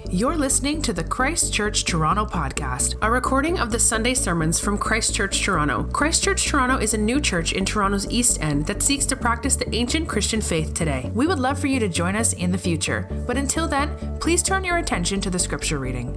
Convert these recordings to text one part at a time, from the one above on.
You're listening to the Christ Church Toronto podcast, a recording of the Sunday sermons from Christ Church Toronto. Christ Church Toronto is a new church in Toronto's East End that seeks to practice the ancient Christian faith today. We would love for you to join us in the future, but until then, please turn your attention to the scripture reading.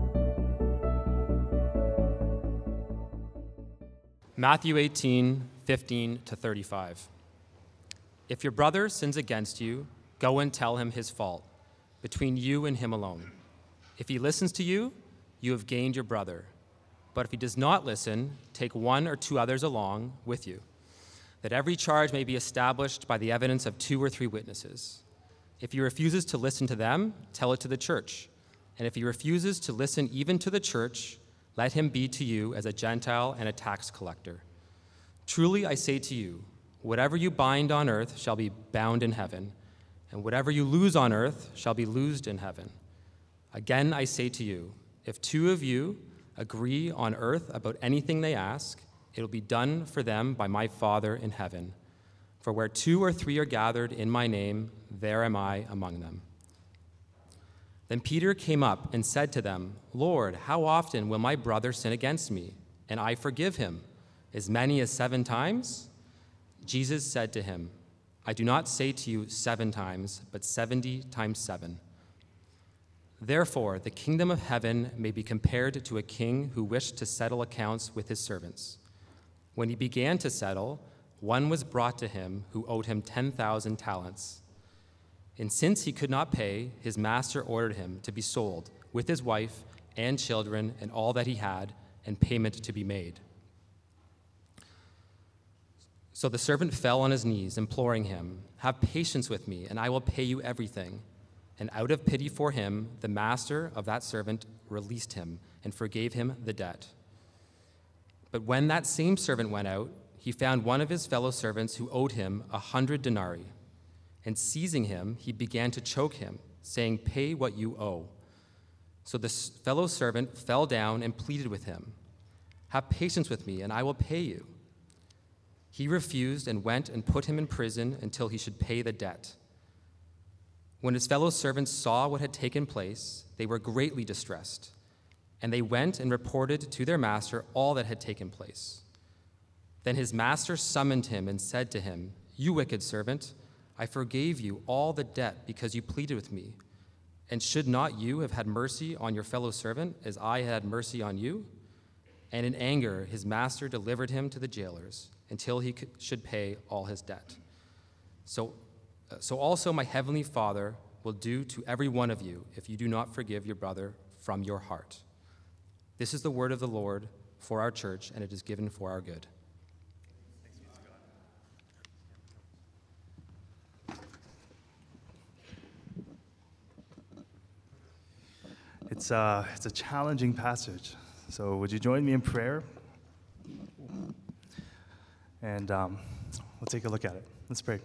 Matthew 18:15-35. If your brother sins against you, go and tell him his fault, between you and him alone. If he listens to you, you have gained your brother. But if he does not listen, take one or two others along with you, that every charge may be established by the evidence of 2 or 3 witnesses. If he refuses to listen to them, tell it to the church. And if he refuses to listen even to the church, let him be to you as a Gentile and a tax collector. Truly I say to you, whatever you bind on earth shall be bound in heaven, and whatever you loose on earth shall be loosed in heaven. Again I say to you, if 2 of you agree on earth about anything they ask, it will be done for them by my Father in heaven. For where 2 or 3 are gathered in my name, there am I among them. Then Peter came up and said to them, Lord, how often will my brother sin against me, and I forgive him? As many as 7 times? Jesus said to him, I do not say to you 7 times, but 70 times 7. Therefore, the kingdom of heaven may be compared to a king who wished to settle accounts with his servants. When he began to settle, one was brought to him who owed him 10,000 talents. And since he could not pay, his master ordered him to be sold with his wife and children and all that he had, and payment to be made. So the servant fell on his knees, imploring him, have patience with me, and I will pay you everything. And out of pity for him, the master of that servant released him and forgave him the debt. But when that same servant went out, he found one of his fellow servants who owed him 100 denarii. And seizing him, he began to choke him, saying, pay what you owe. So the fellow servant fell down and pleaded with him, have patience with me, and I will pay you. He refused and went and put him in prison until he should pay the debt. When his fellow servants saw what had taken place, they were greatly distressed, and they went and reported to their master all that had taken place. Then his master summoned him and said to him, you wicked servant, I forgave you all the debt because you pleaded with me. And should not you have had mercy on your fellow servant as I had mercy on you? And in anger, his master delivered him to the jailers until he should pay all his debt. So also my heavenly Father will do to every one of you if you do not forgive your brother from your heart. This is the word of the Lord for our church, and it is given for our good. It's a challenging passage. So would you join me in prayer? And we'll take a look at it. Let's pray.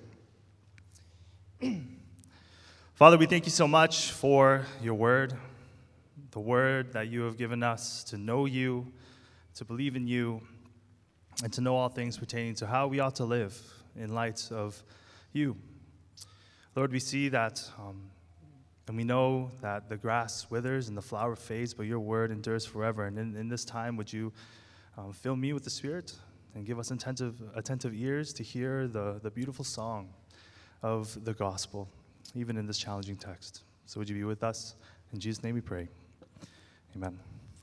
Father, we thank you so much for your word, the word that you have given us to know you, to believe in you, and to know all things pertaining to how we ought to live in light of you. Lord, we see that, and we know that the grass withers and the flower fades, but your word endures forever. And in this time, would you fill me with the Spirit and give us attentive ears to hear the beautiful song of the gospel, even in this challenging text. So would you be with us? In Jesus' name we pray. Amen.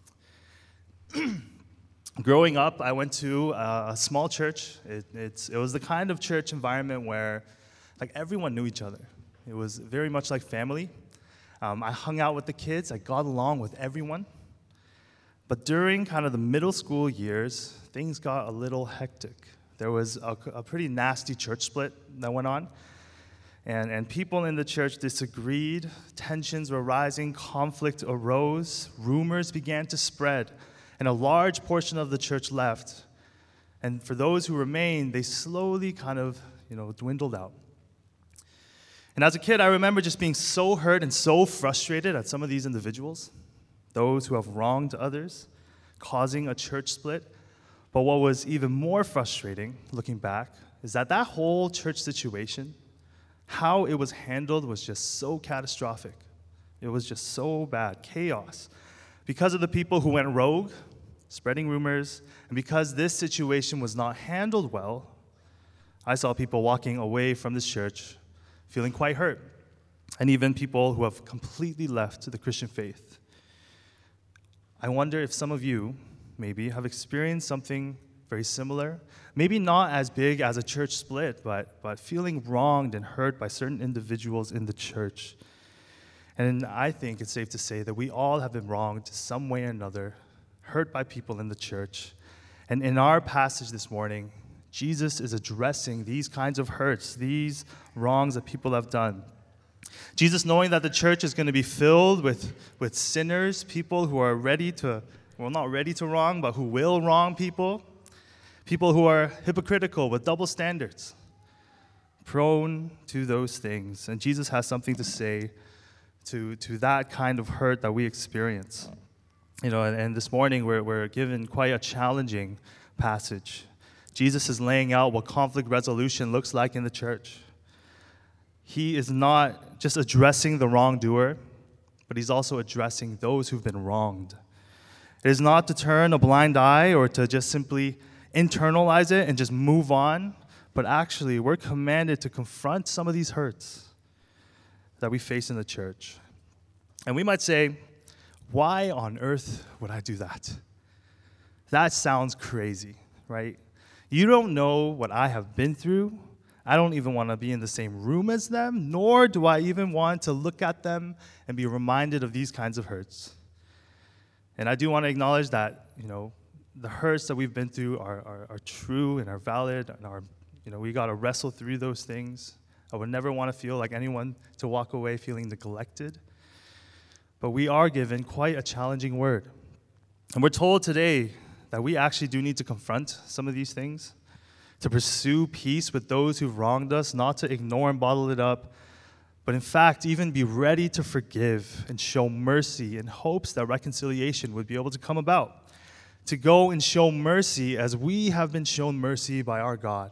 Growing up, I went to a small church. It was the kind of church environment where everyone knew each other. It was very much like family. I hung out with the kids. I got along with everyone. But during kind of the middle school years, things got a little hectic. There was a pretty nasty church split that went on. And people in the church disagreed, tensions were rising, conflict arose, rumors began to spread, and a large portion of the church left. And for those who remained, they slowly kind of, dwindled out. And as a kid, I remember just being so hurt and so frustrated at some of these individuals, those who have wronged others, causing a church split. But what was even more frustrating, looking back, is that whole church situation, how it was handled was just so catastrophic. It was just so bad, chaos. Because of the people who went rogue, spreading rumors, and because this situation was not handled well, I saw people walking away from this church feeling quite hurt, and even people who have completely left the Christian faith. I wonder if some of you maybe have experienced something very similar, maybe not as big as a church split, but feeling wronged and hurt by certain individuals in the church. And I think it's safe to say that we all have been wronged some way or another, hurt by people in the church. And in our passage this morning, Jesus is addressing these kinds of hurts, these wrongs that people have done. Jesus, knowing that the church is going to be filled with sinners, people who are not ready to wrong, but who will wrong people who are hypocritical with double standards, prone to those things. And Jesus has something to say to that kind of hurt that we experience. And this morning we're given quite a challenging passage. Jesus is laying out what conflict resolution looks like in the church. He is not just addressing the wrongdoer, but he's also addressing those who've been wronged. It is not to turn a blind eye or to just simply internalize it and just move on, but actually we're commanded to confront some of these hurts that we face in the church. And we might say, why on earth would I do that? That sounds crazy, right? You don't know what I have been through. I don't even want to be in the same room as them, nor do I even want to look at them and be reminded of these kinds of hurts. And I do want to acknowledge that, the hurts that we've been through are true and are valid, and we got to wrestle through those things. I would never want to feel like anyone to walk away feeling neglected. But we are given quite a challenging word. And we're told today that we actually do need to confront some of these things, to pursue peace with those who've wronged us, not to ignore and bottle it up, but in fact, even be ready to forgive and show mercy in hopes that reconciliation would be able to come about. To go and show mercy as we have been shown mercy by our God.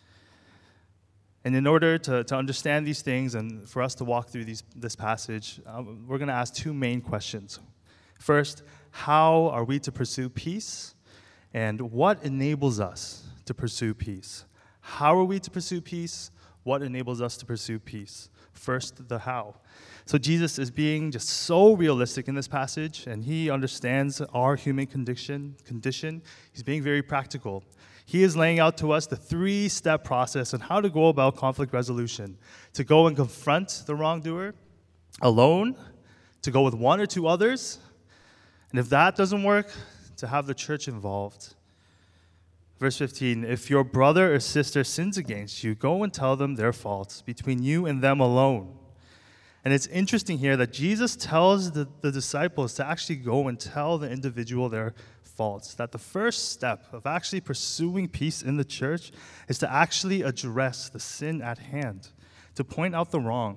And in order to understand these things and for us to walk through this passage, we're going to ask two main questions. First, how are we to pursue peace? And what enables us to pursue peace? How are we to pursue peace? What enables us to pursue peace? First, the how. So Jesus is being just so realistic in this passage, and he understands our human condition. He's being very practical. He is laying out to us the 3-step process on how to go about conflict resolution. To go and confront the wrongdoer alone, to go with one or two others, and if that doesn't work, to have the church involved. Verse 15, if your brother or sister sins against you, go and tell them their faults between you and them alone. And it's interesting here that Jesus tells the disciples to actually go and tell the individual their faults. That the first step of actually pursuing peace in the church is to actually address the sin at hand, to point out the wrong.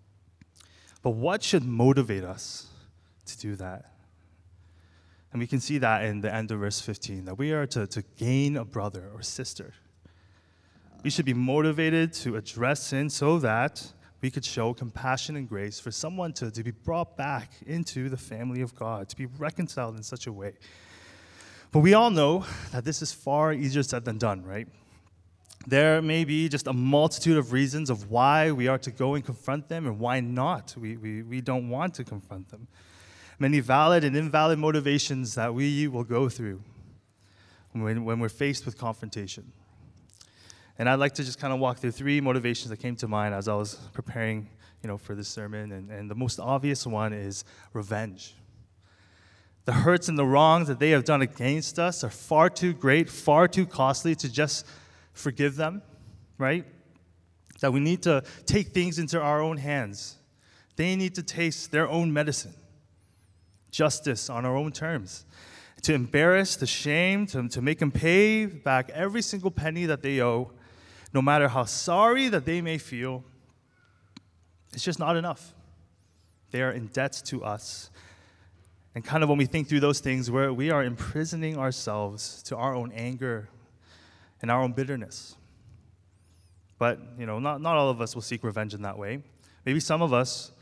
But what should motivate us to do that? And we can see that in the end of verse 15, that we are to gain a brother or sister. We should be motivated to address sin so that we could show compassion and grace for someone to be brought back into the family of God, to be reconciled in such a way. But we all know that this is far easier said than done, right? There may be just a multitude of reasons of why we are to go and confront them and why not. We don't want to confront them. Many valid and invalid motivations that we will go through when we're faced with confrontation. And I'd like to just kind of walk through 3 motivations that came to mind as I was preparing, for this sermon. And the most obvious one is revenge. The hurts and the wrongs that they have done against us are far too great, far too costly to just forgive them, right? That we need to take things into our own hands. They need to taste their own medicine. Justice on our own terms. To embarrass, to shame, to make them pay back every single penny that they owe, no matter how sorry that they may feel, it's just not enough. They are in debt to us. And kind of when we think through those things, we are imprisoning ourselves to our own anger and our own bitterness. But, not all of us will seek revenge in that way. Maybe some of us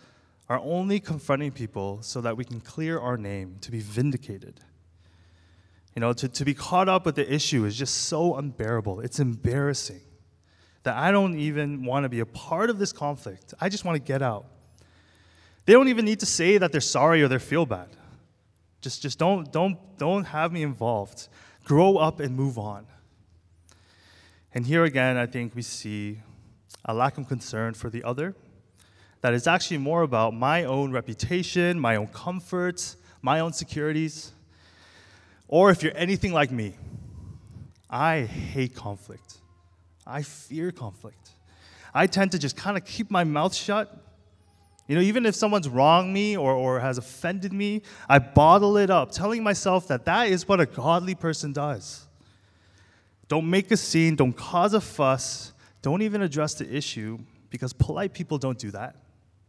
are only confronting people so that we can clear our name, to be vindicated. To be caught up with the issue is just so unbearable. It's embarrassing that I don't even want to be a part of this conflict. I just want to get out. They don't even need to say that they're sorry or they feel bad. Just don't have me involved. Grow up and move on. And here again, I think we see a lack of concern for the other. That is actually more about my own reputation, my own comforts, my own securities. Or if you're anything like me, I hate conflict. I fear conflict. I tend to just kind of keep my mouth shut. Even if someone's wronged me or has offended me, I bottle it up, telling myself that is what a godly person does. Don't make a scene, don't cause a fuss, don't even address the issue, because polite people don't do that.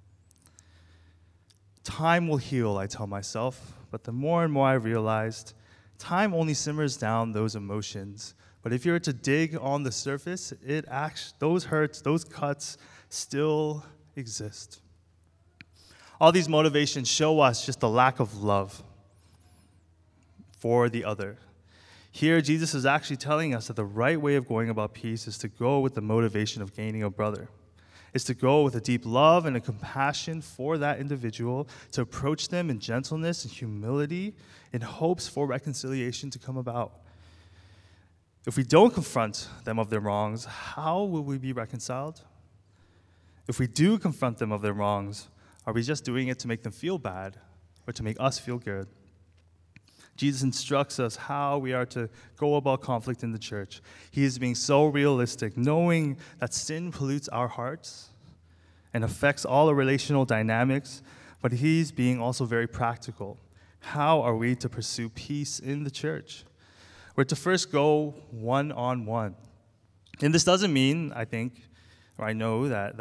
Time will heal, I tell myself, but the more and more I realized, time only simmers down those emotions. But if you were to dig on the surface, those hurts, those cuts still exist. All these motivations show us just the lack of love for the other. Here, Jesus is actually telling us that the right way of going about peace is to go with the motivation of gaining a brother. It's to go with a deep love and a compassion for that individual, to approach them in gentleness and humility in hopes for reconciliation to come about. If we don't confront them of their wrongs, how will we be reconciled? If we do confront them of their wrongs, are we just doing it to make them feel bad or to make us feel good? Jesus instructs us how we are to go about conflict in the church. He is being so realistic, knowing that sin pollutes our hearts and affects all the relational dynamics, but he's being also very practical. How are we to pursue peace in the church? We're to first go one-on-one. And this doesn't mean, I know that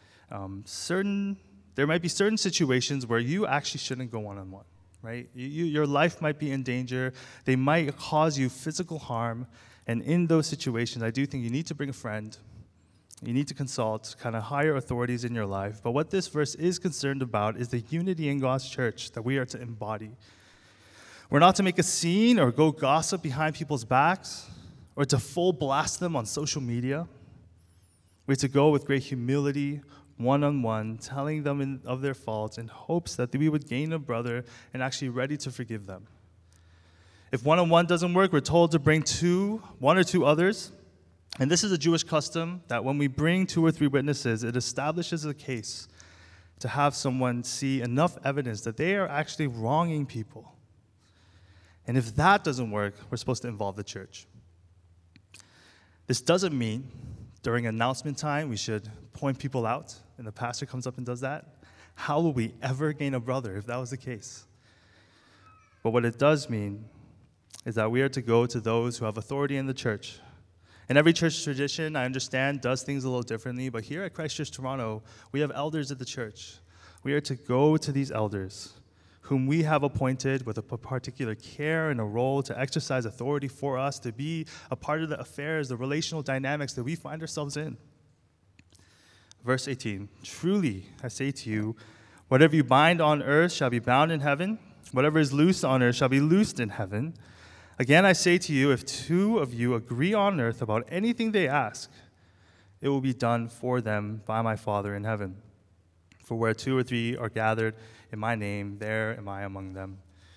there might be certain situations where you actually shouldn't go one-on-one. Right? Your life might be in danger. They might cause you physical harm. And in those situations, I do think you need to bring a friend. You need to consult kind of higher authorities in your life. But what this verse is concerned about is the unity in God's church that we are to embody. We're not to make a scene or go gossip behind people's backs or to full blast them on social media. We're to go with great humility, one-on-one, telling them of their faults in hopes that we would gain a brother and actually ready to forgive them. If one-on-one doesn't work, we're told to bring one or two others. And this is a Jewish custom that when we bring 2 or 3 witnesses, it establishes a case to have someone see enough evidence that they are actually wronging people. And if that doesn't work, we're supposed to involve the church. This doesn't mean during announcement time we should point people out and the pastor comes up and does that. How will we ever gain a brother if that was the case? But what it does mean is that we are to go to those who have authority in the church. And every church tradition, I understand, does things a little differently, but here at Christ Church Toronto, we have elders at the church. We are to go to these elders whom we have appointed with a particular care and a role to exercise authority for us, to be a part of the affairs, the relational dynamics that we find ourselves in. Verse 18, truly, I say to you, whatever you bind on earth shall be bound in heaven, whatever is loosed on earth shall be loosed in heaven. Again, I say to you, if 2 of you agree on earth about anything they ask, it will be done for them by my Father in heaven. For where 2 or 3 are gathered in my name, there am I among them.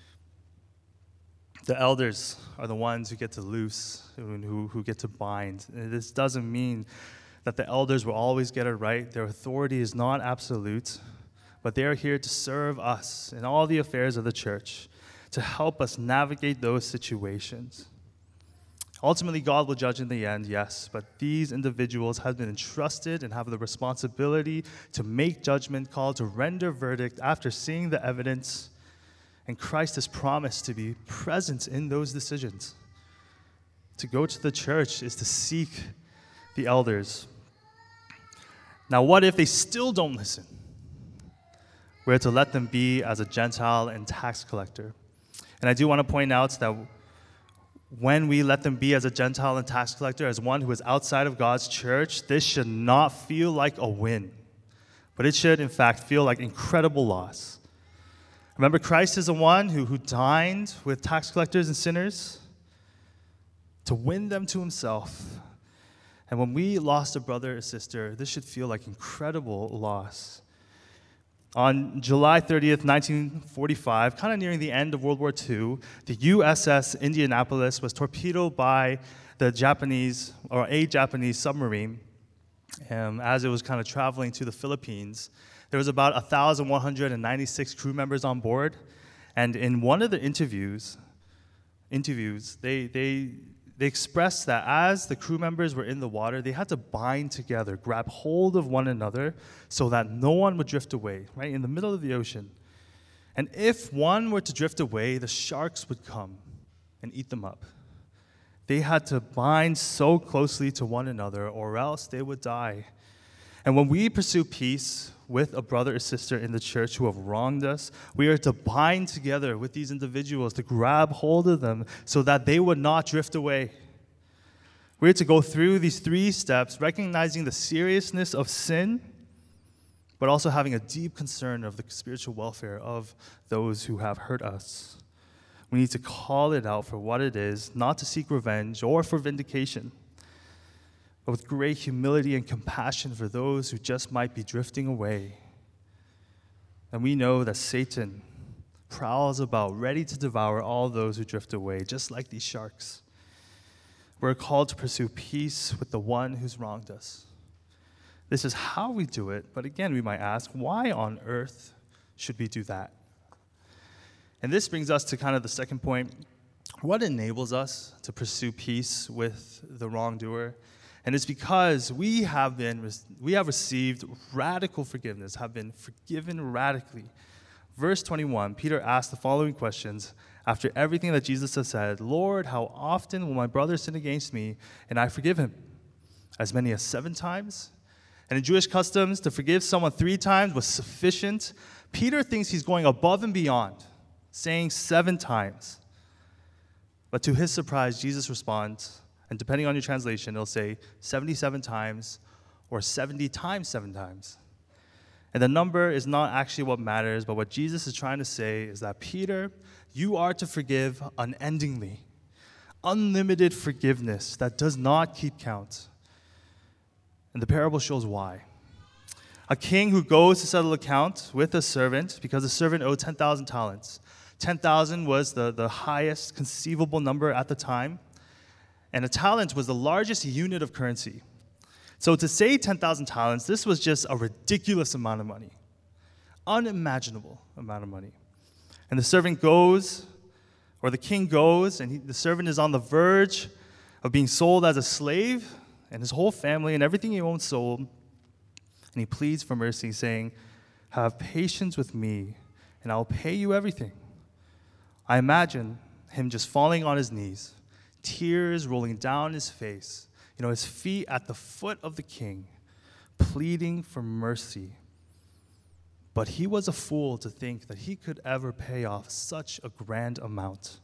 The elders are the ones who get to loose, who get to bind. And this doesn't mean that the elders will always get it right. Their authority is not absolute, but they are here to serve us in all the affairs of the church, to help us navigate those situations. Ultimately, God will judge in the end, yes, but these individuals have been entrusted and have the responsibility to make judgment call, to render verdict after seeing the evidence, and Christ has promised to be present in those decisions. To go to the church is to seek the elders. Now, what if they still don't listen? We're to let them be as a Gentile and tax collector. And I do want to point out that when we let them be as a Gentile and tax collector, as one who is outside of God's church, this should not feel like a win, but it should, in fact, feel like incredible loss. Remember, Christ is the one who dined with tax collectors and sinners to win them to himself. And when we lost a brother or sister, this should feel like incredible loss. On July 30th, 1945, kind of nearing the end of World War II, the USS Indianapolis was torpedoed by a Japanese submarine as it was kind of traveling to the Philippines. There was about 1,196 crew members on board, and in one of the interviews, they expressed that as the crew members were in the water, they had to bind together, grab hold of one another so that no one would drift away, right, in the middle of the ocean. And if one were to drift away, the sharks would come and eat them up. They had to bind so closely to one another or else they would die. And when we pursue peace with a brother or sister in the church who have wronged us, we are to bind together with these individuals, to grab hold of them so that they would not drift away. We're to go through these 3 steps, recognizing the seriousness of sin, but also having a deep concern of the spiritual welfare of those who have hurt us. We need to call it out for what it is, not to seek revenge or for vindication, but with great humility and compassion for those who just might be drifting away. And we know that Satan prowls about, ready to devour all those who drift away, just like these sharks. We're called to pursue peace with the one who's wronged us. This is how we do it, but again, we might ask, why on earth should we do that? And this brings us to kind of the second point. What enables us to pursue peace with the wrongdoer? And it's because we have received radical forgiveness, have been forgiven radically. Verse 21, Peter asked the following questions after everything that Jesus has said. Lord, how often will my brother sin against me and I forgive him? As many as 7 times? And in Jewish customs, to forgive someone 3 times was sufficient. Peter thinks he's going above and beyond, saying 7 times. But to his surprise, Jesus responds, and depending on your translation, it'll say 77 times or 70 times 7 times. And the number is not actually what matters, but what Jesus is trying to say is that, Peter, you are to forgive unendingly. Unlimited forgiveness that does not keep count. And the parable shows why. A king who goes to settle account with a servant because the servant owed 10,000 talents. 10,000 was the highest conceivable number at the time. And a talent was the largest unit of currency. So to say 10,000 talents, this was just a ridiculous amount of money. Unimaginable amount of money. And the servant goes, or the king goes, and the servant is on the verge of being sold as a slave, and his whole family and everything he owns sold. And he pleads for mercy, saying, have patience with me, and I'll pay you everything. I imagine him just falling on his knees, tears rolling down his face, his feet at the foot of the king, pleading for mercy. But he was a fool to think that he could ever pay off such a grand amount.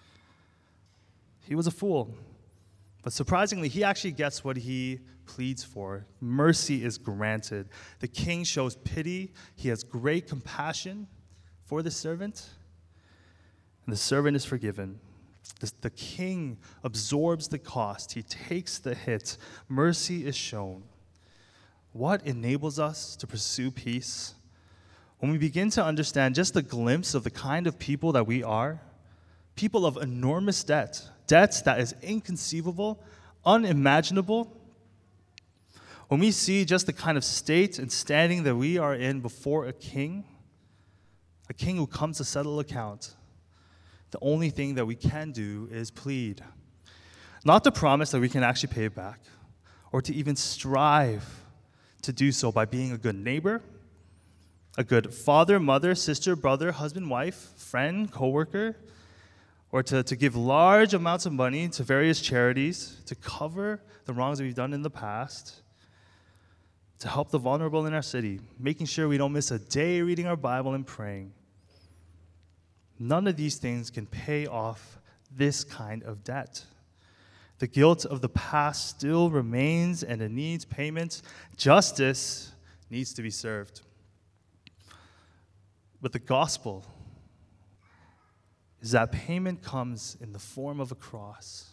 He was a fool. But surprisingly, he actually gets what he pleads for. Mercy is granted. The king shows pity. He has great compassion for the servant, and the servant is forgiven. The king absorbs the cost. He takes the hit. Mercy is shown. What enables us to pursue peace? When we begin to understand just a glimpse of the kind of people that we are, people of enormous debt that is inconceivable, unimaginable. When we see just the kind of state and standing that we are in before a king who comes to settle account, the only thing that we can do is plead. Not to promise that we can actually pay it back, or to even strive to do so by being a good neighbor, a good father, mother, sister, brother, husband, wife, friend, coworker, or to give large amounts of money to various charities to cover the wrongs that we've done in the past, to help the vulnerable in our city, making sure we don't miss a day reading our Bible and praying. None of these things can pay off this kind of debt. The guilt of the past still remains and it needs payment. Justice needs to be served. But the gospel is that payment comes in the form of a cross.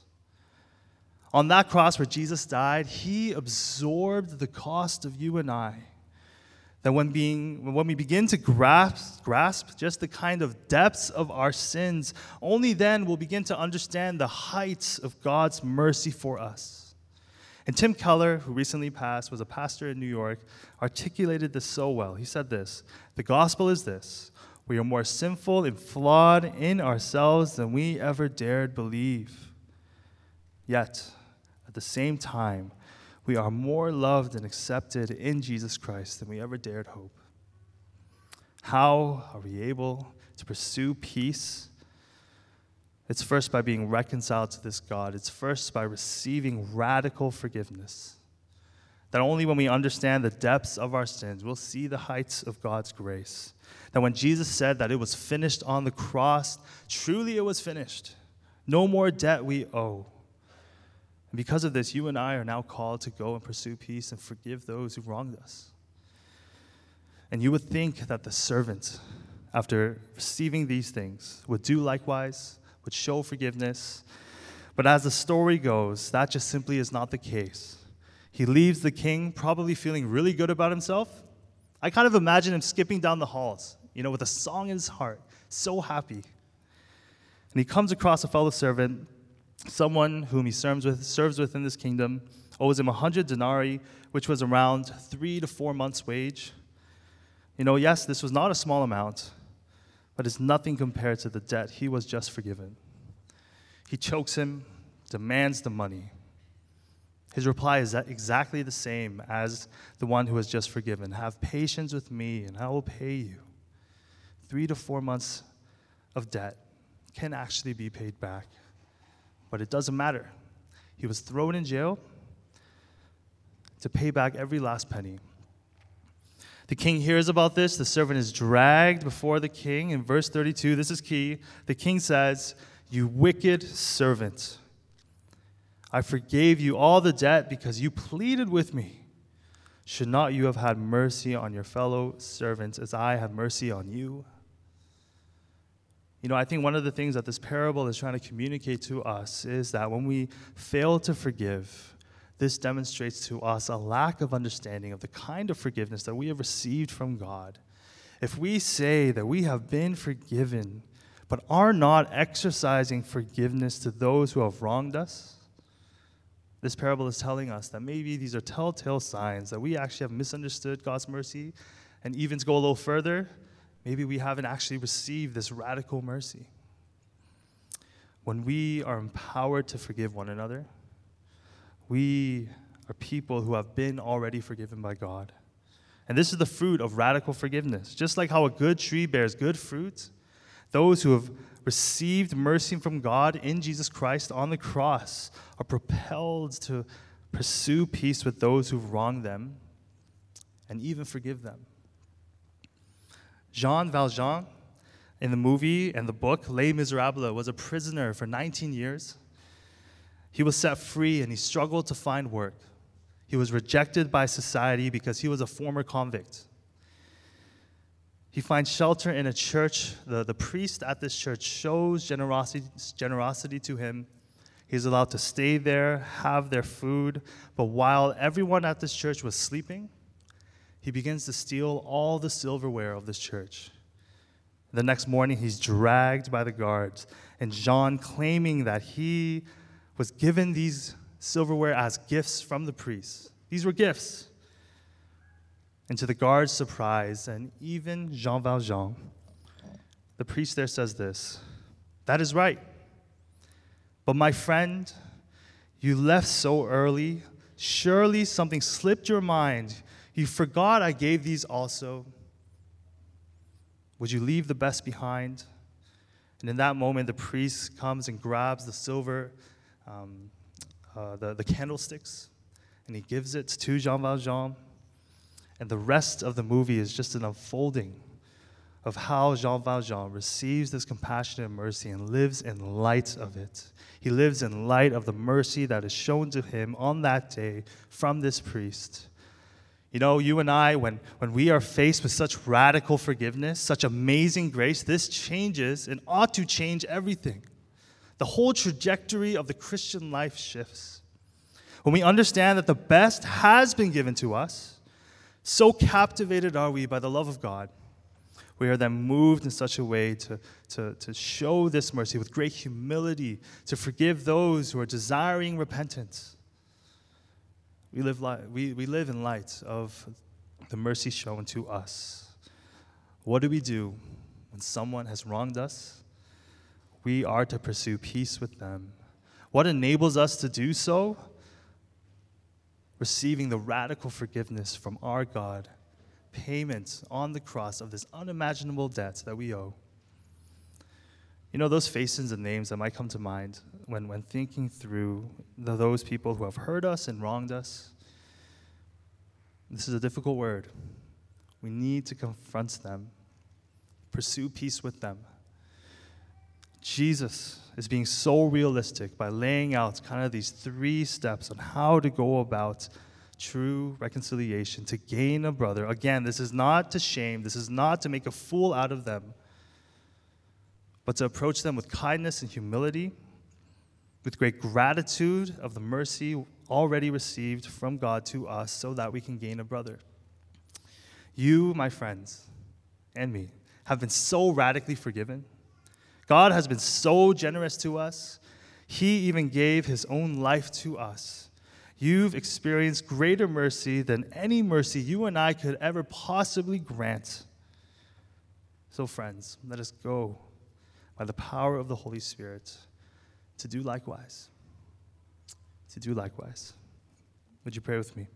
On that cross where Jesus died, he absorbed the cost of you and I. That when we begin to grasp just the kind of depths of our sins, only then we'll begin to understand the heights of God's mercy for us. And Tim Keller, who recently passed, was a pastor in New York, articulated this so well. He said this: the gospel is this: we are more sinful and flawed in ourselves than we ever dared believe. Yet, at the same time, we are more loved and accepted in Jesus Christ than we ever dared hope. How are we able to pursue peace? It's first by being reconciled to this God. It's first by receiving radical forgiveness. That only when we understand the depths of our sins, we'll see the heights of God's grace. That when Jesus said that it was finished on the cross, truly it was finished. No more debt we owe. And because of this, you and I are now called to go and pursue peace and forgive those who wronged us. And you would think that the servant, after receiving these things, would do likewise, would show forgiveness. But as the story goes, that just simply is not the case. He leaves the king probably feeling really good about himself. I kind of imagine him skipping down the halls, with a song in his heart, so happy. And he comes across a fellow servant, someone whom he serves with in this kingdom, owes him 100 denarii, which was around 3 to 4 months' wage. Yes, this was not a small amount, but it's nothing compared to the debt he was just forgiven. He chokes him, demands the money. His reply is exactly the same as the one who was just forgiven. Have patience with me, and I will pay you. 3 to 4 months of debt can actually be paid back. But it doesn't matter. He was thrown in jail to pay back every last penny. The king hears about this. The servant is dragged before the king. In verse 32, this is key. The king says, "You wicked servant, I forgave you all the debt because you pleaded with me. Should not you have had mercy on your fellow servants as I have mercy on you?" I think one of the things that this parable is trying to communicate to us is that when we fail to forgive, this demonstrates to us a lack of understanding of the kind of forgiveness that we have received from God. If we say that we have been forgiven, but are not exercising forgiveness to those who have wronged us, this parable is telling us that maybe these are telltale signs that we actually have misunderstood God's mercy, and even to go a little further, maybe we haven't actually received this radical mercy. When we are empowered to forgive one another, we are people who have been already forgiven by God. And this is the fruit of radical forgiveness. Just like how a good tree bears good fruit, those who have received mercy from God in Jesus Christ on the cross are propelled to pursue peace with those who've wronged them and even forgive them. Jean Valjean, in the movie and the book Les Miserables, was a prisoner for 19 years. He was set free and he struggled to find work. He was rejected by society because he was a former convict. He finds shelter in a church. The priest at this church shows generosity to him. He's allowed to stay there, have their food. But while everyone at this church was sleeping, he begins to steal all the silverware of this church. The next morning, he's dragged by the guards, and Jean, claiming that he was given these silverware as gifts from the priests. These were gifts. And to the guard's surprise, and even Jean Valjean, the priest there says this: "That is right. But my friend, you left so early. Surely something slipped your mind. You forgot I gave these also. Would you leave the best behind?" And in that moment, the priest comes and grabs the silver, the candlesticks, and he gives it to Jean Valjean. And the rest of the movie is just an unfolding of how Jean Valjean receives this compassion and mercy and lives in light of it. He lives in light of the mercy that is shown to him on that day from this priest. You know, you and I, when we are faced with such radical forgiveness, such amazing grace, this changes and ought to change everything. The whole trajectory of the Christian life shifts. When we understand that the best has been given to us, so captivated are we by the love of God, we are then moved in such a way to show this mercy with great humility, to forgive those who are desiring repentance. We live in light of the mercy shown to us. What do we do when someone has wronged us? We are to pursue peace with them. What enables us to do so? Receiving the radical forgiveness from our God, payment on the cross of this unimaginable debt that we owe. You know, those faces and names that might come to mind when thinking through those people who have hurt us and wronged us. This is a difficult word. We need to confront them, pursue peace with them. Jesus is being so realistic by laying out kind of these 3 steps on how to go about true reconciliation, to gain a brother. Again, this is not to shame, this is not to make a fool out of them, but to approach them with kindness and humility, with great gratitude of the mercy already received from God to us so that we can gain a brother. You, my friends, and me, have been so radically forgiven. God has been so generous to us. He even gave his own life to us. You've experienced greater mercy than any mercy you and I could ever possibly grant. So, friends, let us go by the power of the Holy Spirit to do likewise. To do likewise. Would you pray with me?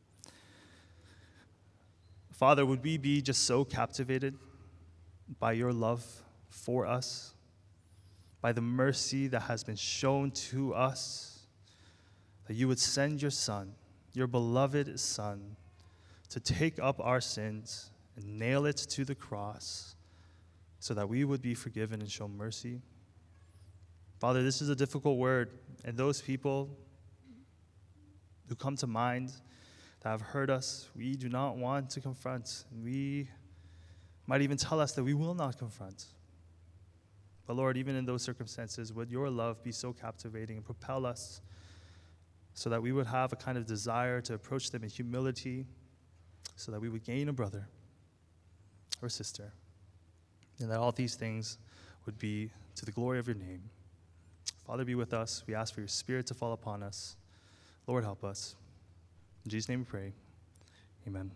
Father, would we be just so captivated by your love for us, by the mercy that has been shown to us, that you would send your Son, your beloved Son, to take up our sins and nail it to the cross so that we would be forgiven and show mercy. Father, this is a difficult word, and those people who come to mind that have hurt us, we do not want to confront. We might even tell us that we will not confront. But Lord, even in those circumstances, would your love be so captivating and propel us so that we would have a kind of desire to approach them in humility, so that we would gain a brother or sister, and that all these things would be to the glory of your name. Father, be with us. We ask for your Spirit to fall upon us. Lord, help us. In Jesus' name we pray. Amen.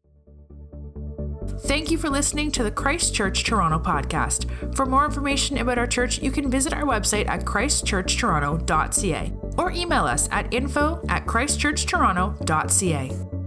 Thank you for listening to the Christ Church Toronto podcast. For more information about our church, you can visit our website at christchurchtoronto.ca or email us at info@christchurchtoronto.ca.